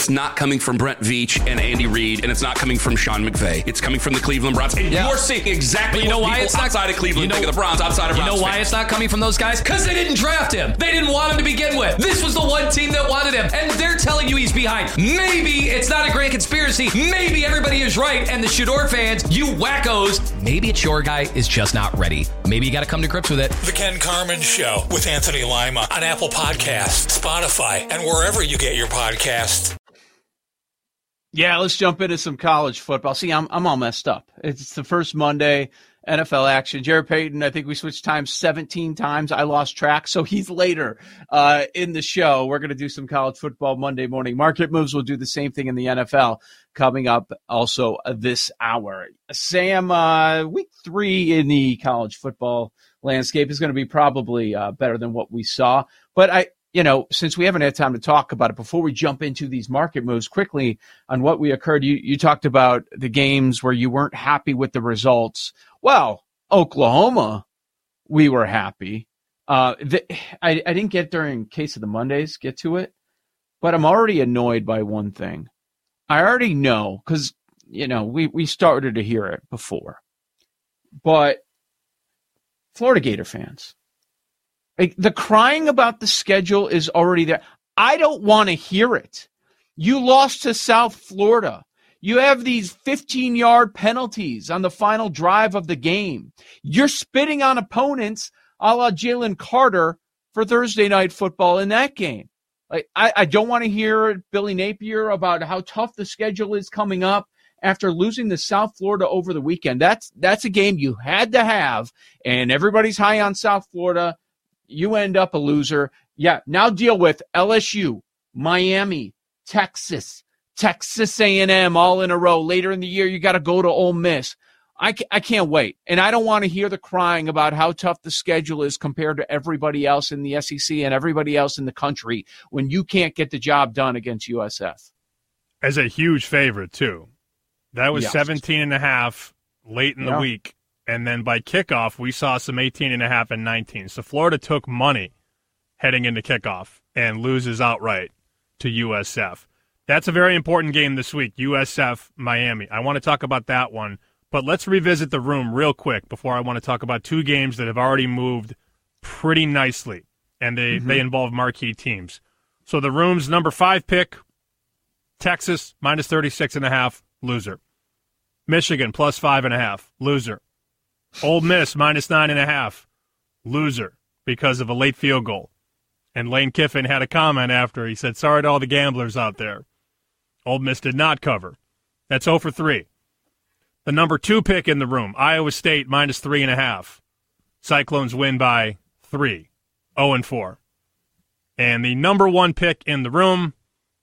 it's not coming from Brent Veach and Andy Reid, and it's not coming from Sean McVay. It's coming from the Cleveland Browns. And you're seeing exactly what people outside of Cleveland think of the Browns, outside of Browns. You know why it's not coming from those guys? Because they didn't draft him. They didn't want him to begin with. This was the one team that wanted him, and they're telling you he's behind. Maybe it's not a grand conspiracy. Maybe everybody is right, and the Shador fans, you wackos, maybe it's your guy is just not ready. Maybe you got to come to grips with it. The Ken Carman Show with Anthony Lima on Apple Podcasts, Spotify, and wherever you get your podcasts. Yeah, let's jump into some college football. See, I'm all messed up. It's the first Monday NFL action. Jared Payton, I think we switched times 17 times. I lost track, so he's later in the show. We're going to do some college football Monday morning market moves. We'll do the same thing in the NFL coming up also this hour. Sam, week 3 in the college football landscape is going to be probably better than what we saw. But since we haven't had time to talk about it, before we jump into these market moves quickly on what we occurred, you talked about the games where you weren't happy with the results. Well, Oklahoma, we were happy. I didn't get during Case of the Mondays, get to it, but I'm already annoyed by one thing. I already know because, we started to hear it before, but Florida Gator fans, the crying about the schedule is already there. I don't want to hear it. You lost to South Florida. You have these 15-yard penalties on the final drive of the game. You're spitting on opponents a la Jalen Carter for Thursday Night Football in that game. I don't want to hear Billy Napier about how tough the schedule is coming up after losing to South Florida over the weekend. That's a game you had to have, and everybody's high on South Florida. You end up a loser. Yeah, now deal with LSU, Miami, Texas A&M all in a row. Later in the year, you got to go to Ole Miss. I can't wait. And I don't want to hear the crying about how tough the schedule is compared to everybody else in the SEC and everybody else in the country when you can't get the job done against USF. As a huge favorite, too. That was 17.5 late in the week. And then by kickoff, we saw some 18.5 and 19. So Florida took money heading into kickoff and loses outright to USF. That's a very important game this week, USF Miami. I want to talk about that one. But let's revisit the room real quick before I want to talk about 2 games that have already moved pretty nicely, and they involve marquee teams. So the room's number 5 pick, Texas, minus 36.5, loser. Michigan, plus 5.5, loser. Ole Miss, minus 9.5, loser, because of a late field goal. And Lane Kiffin had a comment after. He said, sorry to all the gamblers out there. Ole Miss did not cover. That's 0 for 3. The number 2 pick in the room, Iowa State, minus 3.5. Cyclones win by 3, 0 and 4. And the number 1 pick in the room,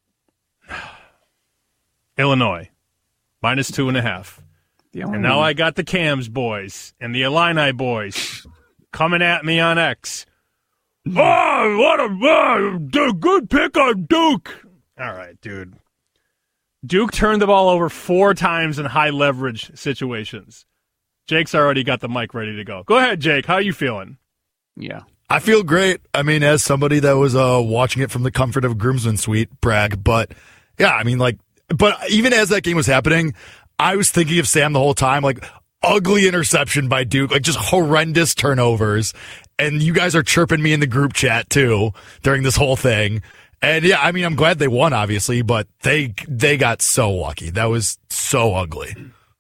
Illinois, minus 2.5. And now I got the Cams boys and the Illini boys coming at me on X. Oh, what a good pick on Duke. All right, dude. Duke turned the ball over 4 times in high leverage situations. Jake's already got the mic ready to go. Go ahead, Jake. How are you feeling? Yeah. I feel great. I mean, as somebody that was watching it from the comfort of a groomsman suite, brag. But, yeah, I mean, but even as that game was happening, I was thinking of Sam the whole time, ugly interception by Duke, just horrendous turnovers. And you guys are chirping me in the group chat, too, during this whole thing. And, yeah, I mean, I'm glad they won, obviously, but they got so lucky. That was so ugly.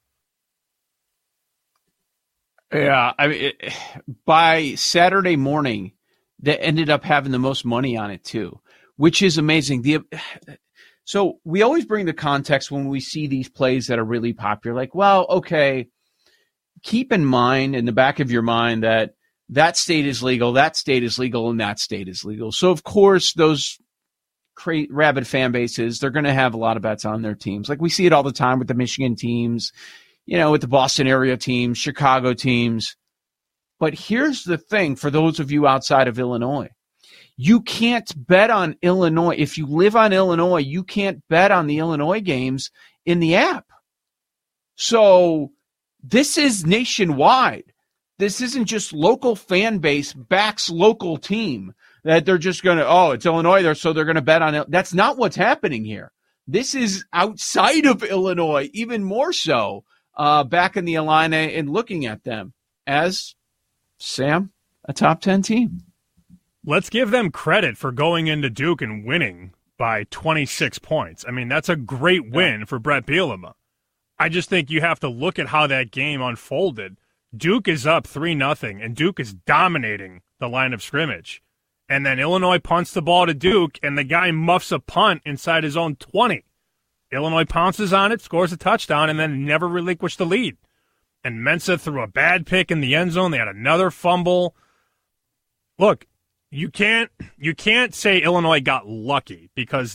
Yeah, I mean, by Saturday morning, they ended up having the most money on it, too, which is amazing. So we always bring the context when we see these plays that are really popular. Okay, keep in mind, in the back of your mind, that state is legal, and that state is legal. So, of course, those rabid fan bases, they're going to have a lot of bets on their teams. We see it all the time with the Michigan teams, with the Boston area teams, Chicago teams. But here's the thing for those of you outside of Illinois. You can't bet on Illinois. If you live on Illinois, you can't bet on the Illinois games in the app. So this is nationwide. This isn't just local fan base backs local team that they're just going to, it's Illinois there, so they're going to bet on it. That's not what's happening here. This is outside of Illinois, even more so, back in the Illini and looking at them as, Sam, a top 10 team. Let's give them credit for going into Duke and winning by 26 points. I mean, that's a great win for Bret Bielema. I just think you have to look at how that game unfolded. Duke is up 3-0, and Duke is dominating the line of scrimmage. And then Illinois punts the ball to Duke, and the guy muffs a punt inside his own 20. Illinois pounces on it, scores a touchdown, and then never relinquished the lead. And Mensa threw a bad pick in the end zone. They had another fumble. Look, you can't say Illinois got lucky because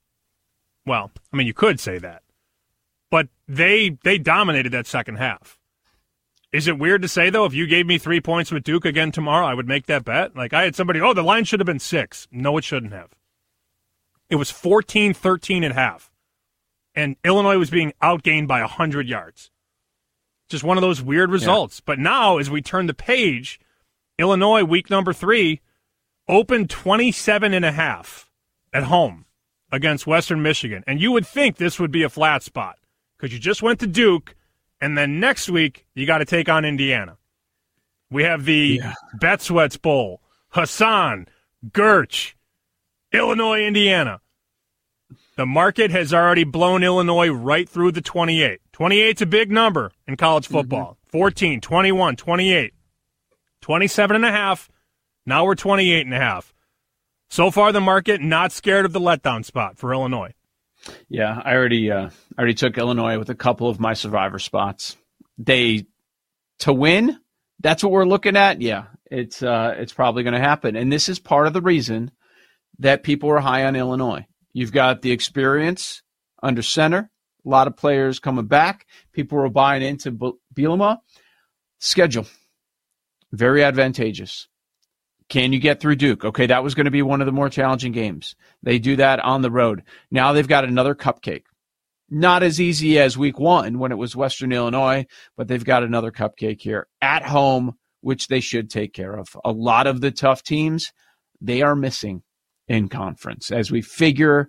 you could say that. But they dominated that second half. Is it weird to say, though, if you gave me 3 points with Duke again tomorrow, I would make that bet? Like, I had somebody, the line should have been 6. No, it shouldn't have. It was 14-13 at half. And Illinois was being outgained by 100 yards. Just one of those weird results. Yeah. But now, as we turn the page, Illinois, week number 3, opened 27.5 at home against Western Michigan. And you would think this would be a flat spot because you just went to Duke, and then next week you got to take on Indiana. We have the Bet-Sweats Bowl, Hassan, Gertch, Illinois, Indiana. The market has already blown Illinois right through the 28. 28's a big number in college football. 14, 21, 28, 27.5. Now we're 28.5. So far, the market not scared of the letdown spot for Illinois. Yeah, I already took Illinois with a couple of my survivor spots. To win, that's what we're looking at. Yeah, it's probably going to happen, and this is part of the reason that people are high on Illinois. You've got the experience under center, a lot of players coming back. People are buying into Bielema. Schedule, very advantageous. Can you get through Duke? Okay, that was going to be one of the more challenging games. They do that on the road. Now they've got another cupcake. Not as easy as week 1 when it was Western Illinois, but they've got another cupcake here at home, which they should take care of. A lot of the tough teams, they are missing in conference as we figure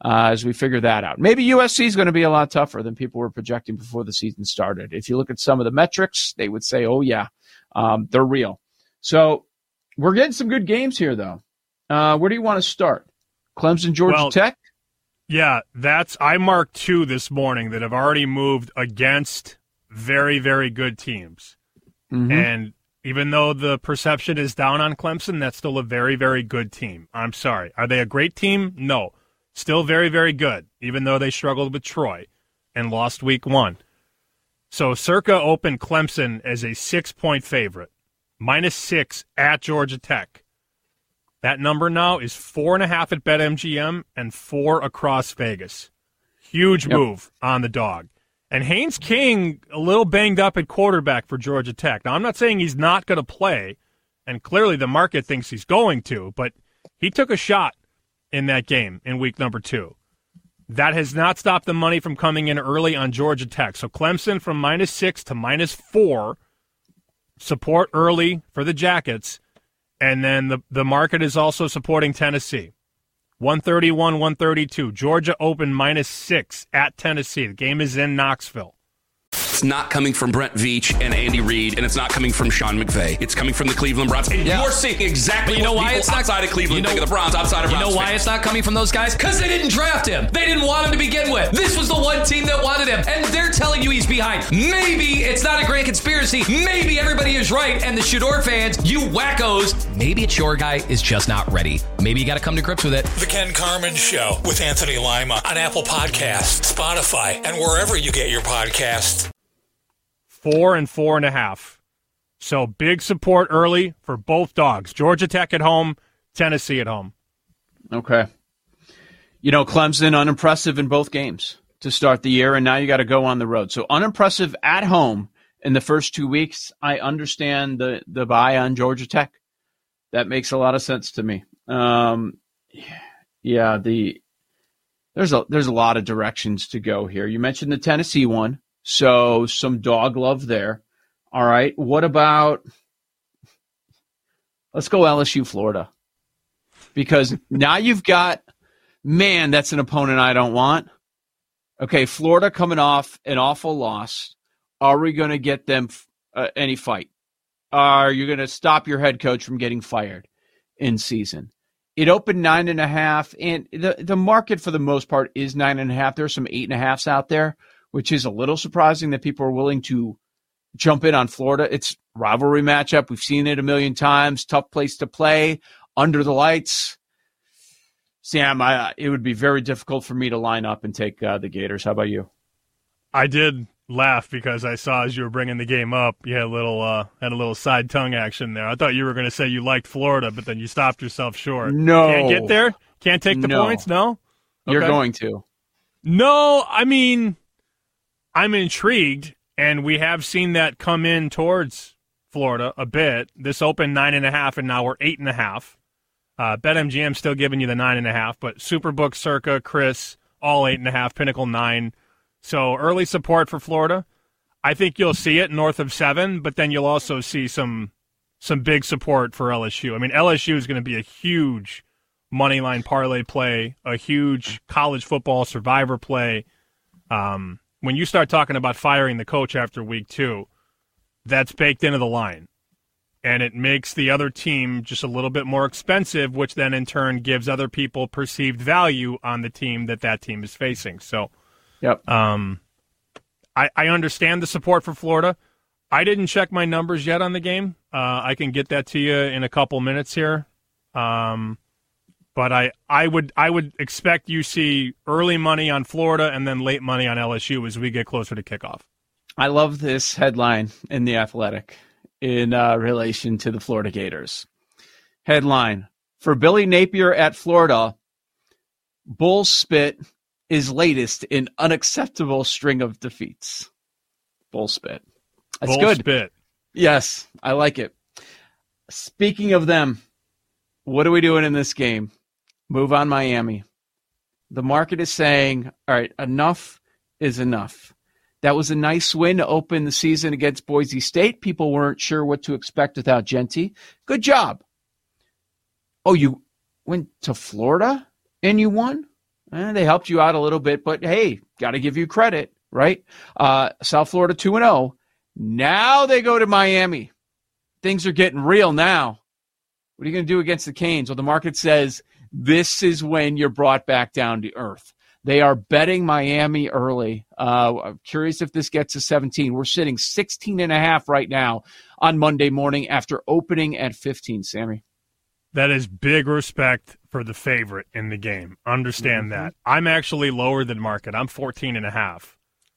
that out. Maybe USC is going to be a lot tougher than people were projecting before the season started. If you look at some of the metrics, they would say, oh, yeah, they're real. So we're getting some good games here, though. Where do you want to start? Clemson, Georgia Tech? Yeah, I marked 2 this morning that have already moved against very, very good teams. Mm-hmm. And even though the perception is down on Clemson, that's still a very, very good team. I'm sorry. Are they a great team? No. Still very, very good, even though they struggled with Troy and lost week 1. So Circa opened Clemson as a 6-point favorite. -6 at Georgia Tech. That number now is 4.5 at BetMGM and 4 across Vegas. Huge move on the dog. And Haynes King, a little banged up at quarterback for Georgia Tech. Now, I'm not saying he's not going to play, and clearly the market thinks he's going to, but he took a shot in that game in week number 2. That has not stopped the money from coming in early on Georgia Tech. So Clemson from -6 to -4. Support early for the Jackets, and then the market is also supporting Tennessee. 131, 132. Georgia opened -6 at Tennessee. The game is in Knoxville. It's not coming from Brent Veach and Andy Reid, and it's not coming from Sean McVay. It's coming from the Cleveland Browns. And you're seeing exactly what people outside of Cleveland think of the Browns, outside of Browns. You know why it's not coming from those guys? Because they didn't draft him. They didn't want him to begin with. This was the one team that wanted him, and they're telling you he's behind. Maybe it's not a grand conspiracy. Maybe everybody is right, and the Shador fans, you wackos, maybe it's your guy is just not ready. Maybe you got to come to grips with it. The Ken Carman Show with Anthony Lima on Apple Podcasts, Spotify, and wherever you get your podcasts. 4 and 4.5. So big support early for both dogs. Georgia Tech at home, Tennessee at home. Okay. Clemson, unimpressive in both games to start the year, and now you got to go on the road. So unimpressive at home in the first 2 weeks. I understand the buy on Georgia Tech. That makes a lot of sense to me. There's a lot of directions to go here. You mentioned the Tennessee one. So some dog love there. All right. What about let's go LSU, Florida. Because now you've got, man, that's an opponent I don't want. Okay, Florida coming off an awful loss. Are we going to get them any fight? Are you going to stop your head coach from getting fired in season? It opened 9.5, and the market for the most part is 9.5. There's some 8.5s out there, which is a little surprising that people are willing to jump in on Florida. It's a rivalry matchup. We've seen it a million times. Tough place to play under the lights. Sam, it would be very difficult for me to line up and take the Gators. How about you? I did laugh because I saw as you were bringing the game up, you had a little side tongue action there. I thought you were going to say you liked Florida, but then you stopped yourself short. No. Can't get there? Can't take the points? No? Okay. You're going to. No, I mean, I'm intrigued, and we have seen that come in towards Florida a bit. This opened 9.5, and now we're 8.5. BetMGM still giving you the 9.5, but Superbook, Circa, Chris, all 8.5, Pinnacle 9. So early support for Florida. I think you'll see it north of 7, but then you'll also see some big support for LSU. I mean, LSU is going to be a huge money line parlay play, a huge college football survivor play. When you start talking about firing the coach after week 2, that's baked into the line. And it makes the other team just a little bit more expensive, which then in turn gives other people perceived value on the team that team is facing. So, yep. I understand the support for Florida. I didn't check my numbers yet on the game. I can get that to you in a couple minutes here. But I would expect you see early money on Florida and then late money on LSU as we get closer to kickoff. I love this headline in The Athletic in relation to the Florida Gators. Headline, for Billy Napier at Florida, Bull Spit is latest in unacceptable string of defeats. Bull Spit. That's Bull good. Spit. Yes, I like it. Speaking of them, what are we doing in this game? Move on Miami. The market is saying, all right, enough is enough. That was a nice win to open the season against Boise State. People weren't sure what to expect without Genty. Good job. Oh, you went to Florida and you won? They helped you out a little bit, but hey, got to give you credit, right? South Florida 2-0. Now they go to Miami. Things are getting real now. What are you going to do against the Canes? Well, the market says this is when you're brought back down to earth. They are betting Miami early. I'm curious if this gets to 17. We're sitting 16.5 right now on Monday morning after opening at 15, Sammy. That is big respect for the favorite in the game. Understand that. I'm actually lower than market. I'm 14.5.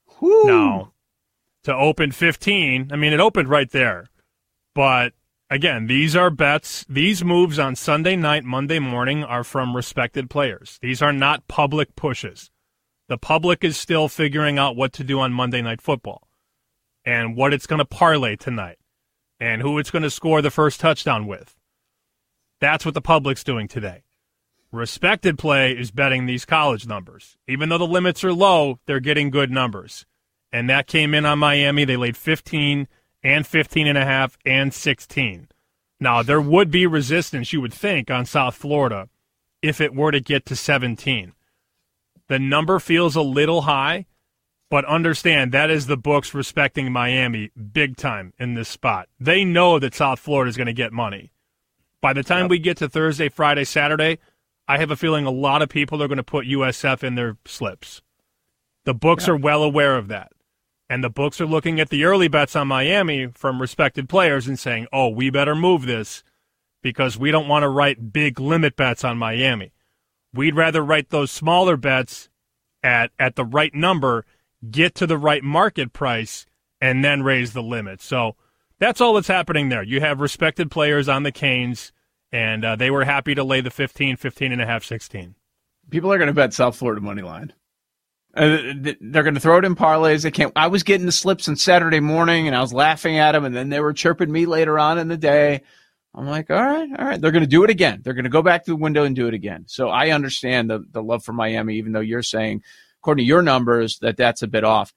Now, to open 15, I mean, it opened right there. But, again, these are bets. These moves on Sunday night, Monday morning are from respected players. These are not public pushes. The public is still figuring out what to do on Monday Night Football and what it's going to parlay tonight and who it's going to score the first touchdown with. That's what the public's doing today. Respected play is betting these college numbers. Even though the limits are low, they're getting good numbers. And that came in on Miami. They laid 15 and 15.5 and 16. Now, there would be resistance, you would think, on South Florida if it were to get to 17. The number feels a little high, but understand that is the books respecting Miami big time in this spot. They know that South Florida is going to get money. By the time we get to Thursday, Friday, Saturday, I have a feeling a lot of people are going to put USF in their slips. The books are well aware of that. And the books are looking at the early bets on Miami from respected players and saying, oh, we better move this because we don't want to write big limit bets on Miami. We'd rather write those smaller bets at the right number, get to the right market price, and then raise the limit. So that's all that's happening there. You have respected players on the Canes, and they were happy to lay the 15, 15.5, 16. People are going to bet South Florida money line. They're going to throw it in parlays. They can't. I was getting the slips on Saturday morning, and I was laughing at them, and then they were chirping me later on in the day. I'm like, all right. They're going to do it again. They're going to go back to the window and do it again. So I understand the love for Miami, even though you're saying, according to your numbers, that's a bit off.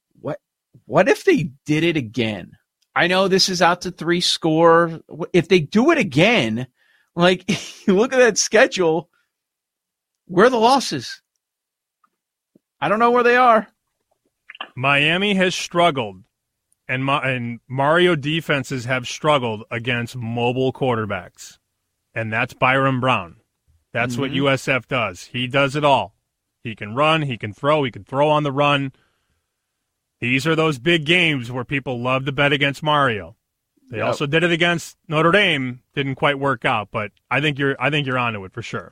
What if they did it again? I know this is out to 3 score. If they do it again, like, you look at that schedule, where are the losses? I don't know where they are. Miami has struggled, and Mario defenses have struggled against mobile quarterbacks, and that's Byron Brown. That's what USF does. He does it all. He can run, he can throw on the run. These are those big games where people love to bet against Mario. They also did it against Notre Dame. Didn't quite work out, but I think you're onto it for sure.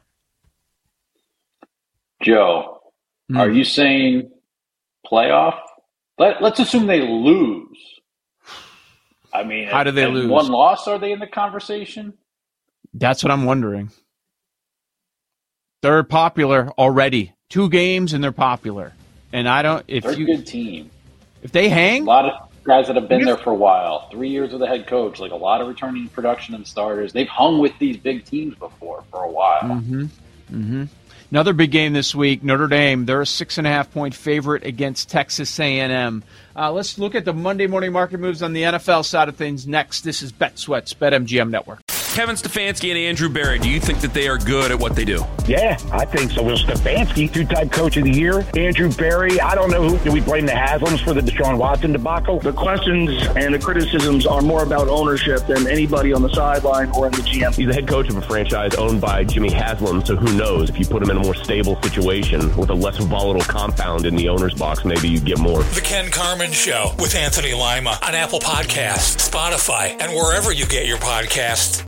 Joe, are you saying playoff? Let's assume they lose. I mean, how do they lose? One loss, are they in the conversation? That's what I'm wondering. They're popular already. 2 games and they're popular. And I don't. They're a good team. If they hang, a lot of guys that have been there for a while. 3 years with a head coach, like a lot of returning production and starters. They've hung with these big teams before for a while. Another big game this week, Notre Dame. They're a 6.5-point favorite against Texas A&M. Let's look at the Monday morning market moves on the NFL side of things next. This is Bet Sweat's BetMGM Network. Kevin Stefanski and Andrew Berry, do you think that they are good at what they do? Yeah, I think so. Will Stefanski, 2-time coach of the year. Andrew Berry, I don't know who. Do we blame the Haslams for the Deshaun Watson debacle? The questions and the criticisms are more about ownership than anybody on the sideline or in the GM. He's the head coach of a franchise owned by Jimmy Haslam, so who knows? If you put him in a more stable situation with a less volatile compound in the owner's box, maybe you get more. The Ken Carman Show with Anthony Lima on Apple Podcasts, Spotify, and wherever you get your podcasts.